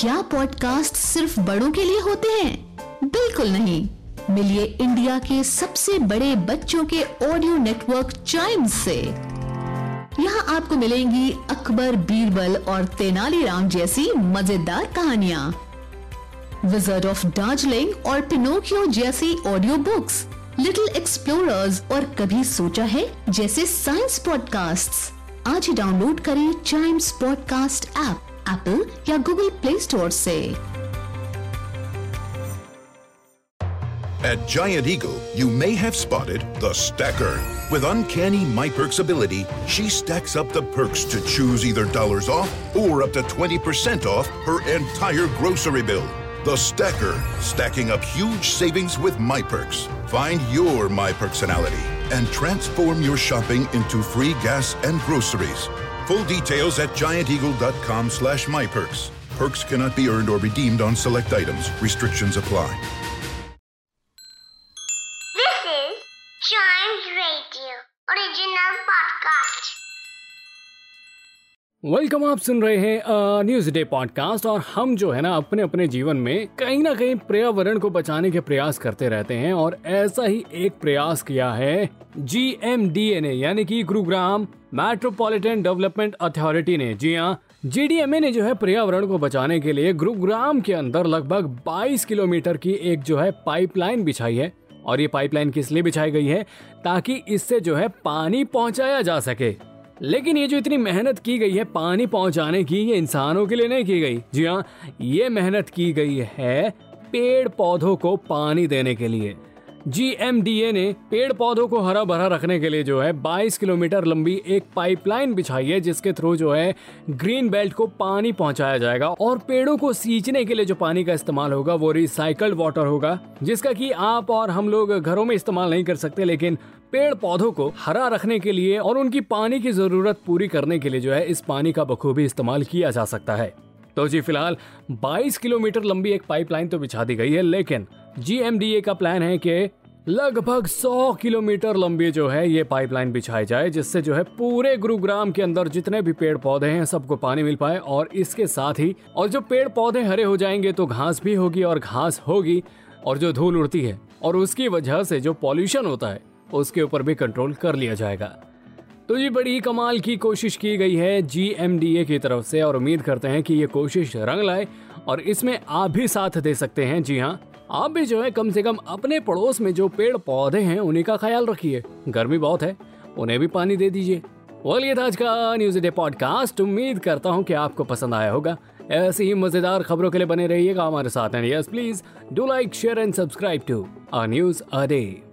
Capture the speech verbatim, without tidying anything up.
क्या पॉडकास्ट सिर्फ बड़ों के लिए होते हैं? बिल्कुल नहीं। मिलिए इंडिया के सबसे बड़े बच्चों के ऑडियो नेटवर्क चाइम्स से। यहाँ आपको मिलेंगी अकबर, बीरबल और तेनालीराम जैसी मजेदार कहानियाँ, विज़र्ड ऑफ दार्जिलिंग और पिनोकियो जैसी ऑडियो बुक्स, लिटिल एक्सप्लोरर्स और कभी सोचा है जैसे साइंस पॉडकास्ट्स। आज ही डाउनलोड करें चाइम्स पॉडकास्ट ऐप एप्पल या गूगल प्ले स्टोर से। At Giant Eagle, you may have spotted the Stacker. With uncanny MyPerks ability, she stacks up the perks to choose either dollars off or up to twenty percent off her entire grocery bill. The Stacker, stacking up huge savings with MyPerks. Find your MyPerksonality and transform your shopping into free gas and groceries. Full details at giant eagle dot com slash my perks. Perks cannot be earned or redeemed on select items. Restrictions apply. This is Chimes Radio, original podcast. Welcome, आप सुन रहे हैं news day podcast. और हम जो है ना अपने अपने जीवन में कहीं ना कहीं पर्यावरण को बचाने के प्रयास करते रहते हैं, और ऐसा ही एक प्रयास किया है जी एम डी ए ने, यानी कि गुरुग्राम मेट्रोपॉलिटन डेवलपमेंट अथॉरिटी ने। जी हाँ, जी डी एम ए ने जो है पर्यावरण को बचाने के लिए गुरुग्राम के अंदर लगभग बाईस किलोमीटर की एक जो है पाइपलाइन बिछाई है। और ये पाइपलाइन किस लिए बिछाई गई है? ताकि इससे जो है पानी पहुंचाया जा सके। लेकिन ये जो इतनी मेहनत की गई है पानी पहुंचाने की, ये इंसानों के लिए नहीं की गई। जी हाँ, ये मेहनत की गई है पेड़ पौधों को पानी देने के लिए। जी एम डी ए ने पेड़ पौधों को हरा भरा रखने के लिए जो है बाईस किलोमीटर लंबी एक पाइपलाइन बिछाई है, जिसके थ्रू जो है ग्रीन बेल्ट को पानी पहुंचाया जाएगा। और पेड़ों को सींचने के लिए जो पानी का इस्तेमाल होगा वो रिसाइकल्ड वाटर होगा, जिसका कि आप और हम लोग घरों में इस्तेमाल नहीं कर सकते, लेकिन पेड़ पौधों को हरा रखने के लिए और उनकी पानी की जरूरत पूरी करने के लिए जो है इस पानी का बखूबी इस्तेमाल किया जा सकता है। तो जी फिलहाल बाईस किलोमीटर लंबी एक पाइपलाइन तो बिछा दी गई है, लेकिन जी एम डी ए का प्लान है कि लगभग सौ किलोमीटर लंबी जो है ये पाइपलाइन बिछाई जाए, जिससे जो है पूरे गुरुग्राम के अंदर जितने भी पेड़ पौधे हैं सबको पानी मिल पाए। और इसके साथ ही और जो पेड़ पौधे हरे हो जाएंगे तो घास भी होगी, और घास होगी और जो धूल उड़ती है और उसकी वजह से जो पॉल्यूशन होता है उसके ऊपर भी कंट्रोल कर लिया जाएगा। तो ये बड़ी कमाल की कोशिश की गई है जी एम डी ए की तरफ से, और उम्मीद करते हैं कि ये कोशिश रंग लाए और इसमें आप भी साथ दे सकते हैं। जी हाँ, आप भी जो है कम से कम अपने पड़ोस में जो पेड़ पौधे हैं उन्हीं का ख्याल रखिए। गर्मी बहुत है, उन्हें भी पानी दे दीजिए। वेल, ये था आज का न्यूज डे पॉडकास्ट। उम्मीद करता हूँ कि आपको पसंद आया होगा। ऐसी ही मजेदार खबरों के लिए बने रहिएगा हमारे साथ। And yes, please do like, share and subscribe to a news a day.